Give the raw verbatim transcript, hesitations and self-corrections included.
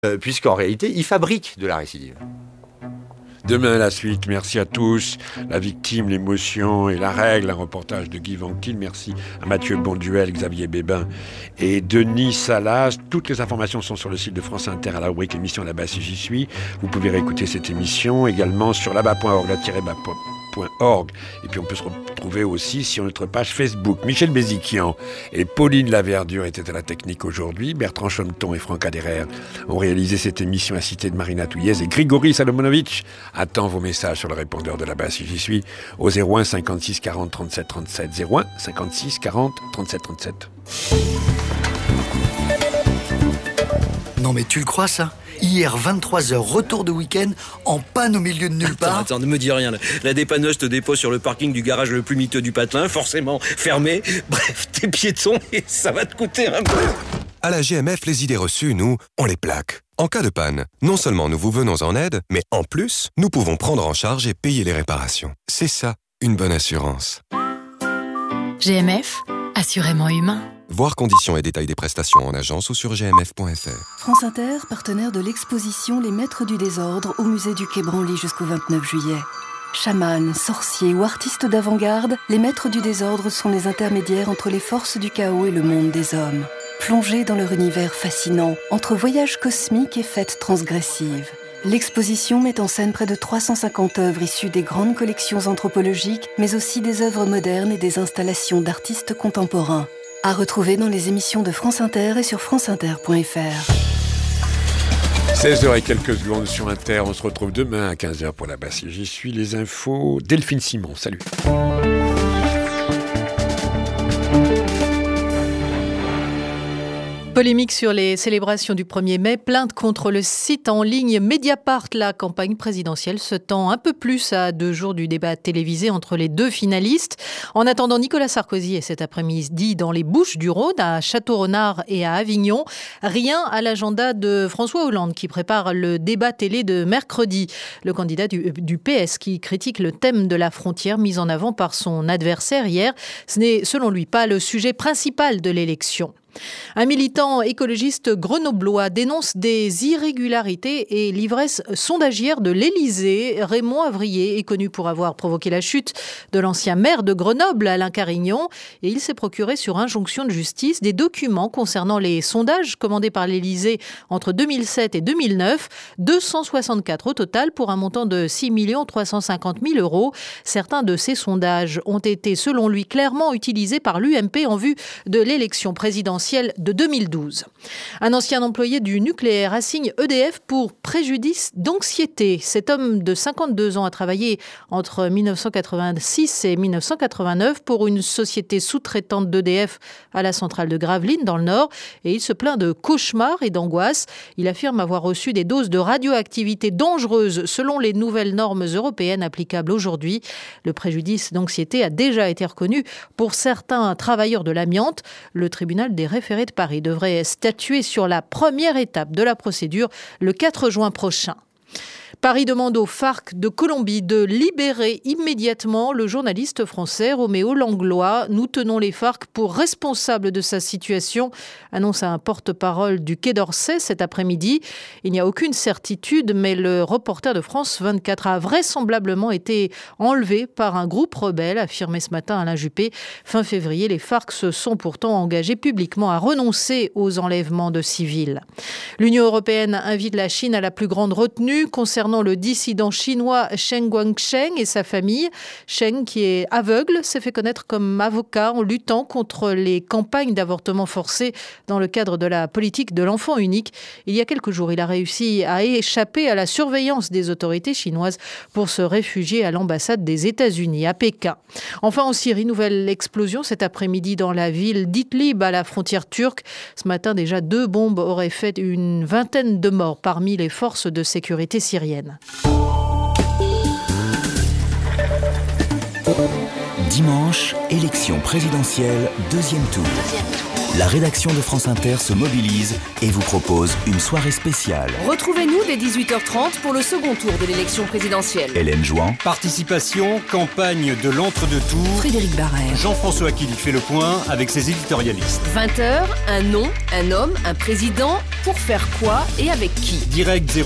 euh, puisqu'en réalité, il fabrique de la récidive. Demain, la suite. Merci à tous. La victime, l'émotion et la règle. Un reportage de Guy Vanquil. Merci à Mathieu Bonduel, Xavier Bébin et Denis Salas. Toutes les informations sont sur le site de France Inter à la rubrique émission Là-bas si j'y suis. Vous pouvez réécouter cette émission également sur là-bas point org, là-bas point org. Et puis on peut se retrouver aussi sur notre page Facebook. Michel Béziquian et Pauline Laverdure étaient à la technique aujourd'hui. Bertrand Chometon et Franck Aderer ont réalisé cette émission assistés de Marina Touillez et Grigory Salomonovitch attend vos messages sur le répondeur de Là-bas si j'y suis au zéro un cinquante-six quarante trente-sept trente-sept. zéro un cinquante-six quarante trente-sept trente-sept. Non mais tu le crois ça ? Hier, vingt-trois heures, retour de week-end, en panne au milieu de nulle part. Attends, attends, ne me dis rien. La dépanneuse te dépose sur le parking du garage le plus miteux du Patelin, forcément fermé. Bref, t'es piéton et ça va te coûter un peu. À la G M F, les idées reçues, nous, on les plaque. En cas de panne, non seulement nous vous venons en aide, mais en plus, nous pouvons prendre en charge et payer les réparations. C'est ça, une bonne assurance. G M F, assurément humain. Voir conditions et détails des prestations en agence ou sur g m f point f r. France Inter, partenaire de l'exposition Les Maîtres du Désordre au musée du Quai Branly jusqu'au vingt-neuf juillet. Chamans, sorciers ou artistes d'avant-garde, les Maîtres du Désordre sont les intermédiaires entre les forces du chaos et le monde des hommes. Plongés dans leur univers fascinant, entre voyages cosmiques et fêtes transgressives. L'exposition met en scène près de trois cent cinquante œuvres issues des grandes collections anthropologiques, mais aussi des œuvres modernes et des installations d'artistes contemporains. À retrouver dans les émissions de France Inter et sur franceinter point f r. seize heures et quelques secondes sur Inter. On se retrouve demain à quinze heures pour Là-bas si j'y suis. Les infos, Delphine Simon. Salut. Polémique sur les célébrations du premier mai, plainte contre le site en ligne Mediapart. La campagne présidentielle se tend un peu plus à deux jours du débat télévisé entre les deux finalistes. En attendant, Nicolas Sarkozy est cet après-midi dans les Bouches-du-Rhône, à Château-Renard et à Avignon. Rien à l'agenda de François Hollande qui prépare le débat télé de mercredi. Le candidat du, du P S qui critique le thème de la frontière mis en avant par son adversaire hier. Ce n'est selon lui pas le sujet principal de l'élection. Un militant écologiste grenoblois dénonce des irrégularités et l'ivresse sondagière de l'Élysée. Raymond Avrier est connu pour avoir provoqué la chute de l'ancien maire de Grenoble, Alain Carignon, et il s'est procuré sur injonction de justice des documents concernant les sondages commandés par l'Élysée entre deux mille sept et deux mille neuf, deux cent soixante-quatre au total pour un montant de six millions trois cent cinquante mille euros. Certains de ces sondages ont été, selon lui, clairement utilisés par l'U M P en vue de l'élection présidentielle de deux mille douze. Un ancien employé du nucléaire assigne E D F pour préjudice d'anxiété. Cet homme de cinquante-deux ans a travaillé entre dix-neuf cent quatre-vingt-six et dix-neuf cent quatre-vingt-neuf pour une société sous-traitante d'E D F à la centrale de Gravelines dans le Nord et il se plaint de cauchemars et d'angoisse. Il affirme avoir reçu des doses de radioactivité dangereuses selon les nouvelles normes européennes applicables aujourd'hui. Le préjudice d'anxiété a déjà été reconnu pour certains travailleurs de l'amiante. Le tribunal des référés de Paris devrait statuer sur la première étape de la procédure le quatre juin prochain. Paris demande aux FARC de Colombie de libérer immédiatement le journaliste français Roméo Langlois. Nous tenons les FARC pour responsables de sa situation, annonce un porte-parole du Quai d'Orsay cet après-midi. Il n'y a aucune certitude, mais le reporter de France vingt-quatre a vraisemblablement été enlevé par un groupe rebelle, affirmé ce matin Alain Juppé. Fin février, les FARC se sont pourtant engagés publiquement à renoncer aux enlèvements de civils. L'Union européenne invite la Chine à la plus grande retenue concernant le dissident chinois Chen Guangcheng et sa famille. Chen, qui est aveugle, s'est fait connaître comme avocat en luttant contre les campagnes d'avortement forcé dans le cadre de la politique de l'enfant unique. Il y a quelques jours, il a réussi à échapper à la surveillance des autorités chinoises pour se réfugier à l'ambassade des États-Unis à Pékin. Enfin, en Syrie, nouvelle explosion cet après-midi dans la ville d'Idlib à la frontière turque. Ce matin, déjà deux bombes auraient fait une vingtaine de morts parmi les forces de sécurité syriennes. Dimanche, élection présidentielle, deuxième tour. Deuxième tour. la rédaction de France Inter se mobilise et vous propose une soirée spéciale. Retrouvez-nous dès dix-huit heures trente pour le second tour de l'élection présidentielle. Hélène Jouan. Participation, campagne de l'entre-deux-tours. Frédéric Barrère. Jean-François Killy fait le point avec ses éditorialistes. vingt heures, un nom, un homme, un président, pour faire quoi et avec qui? Direct zéro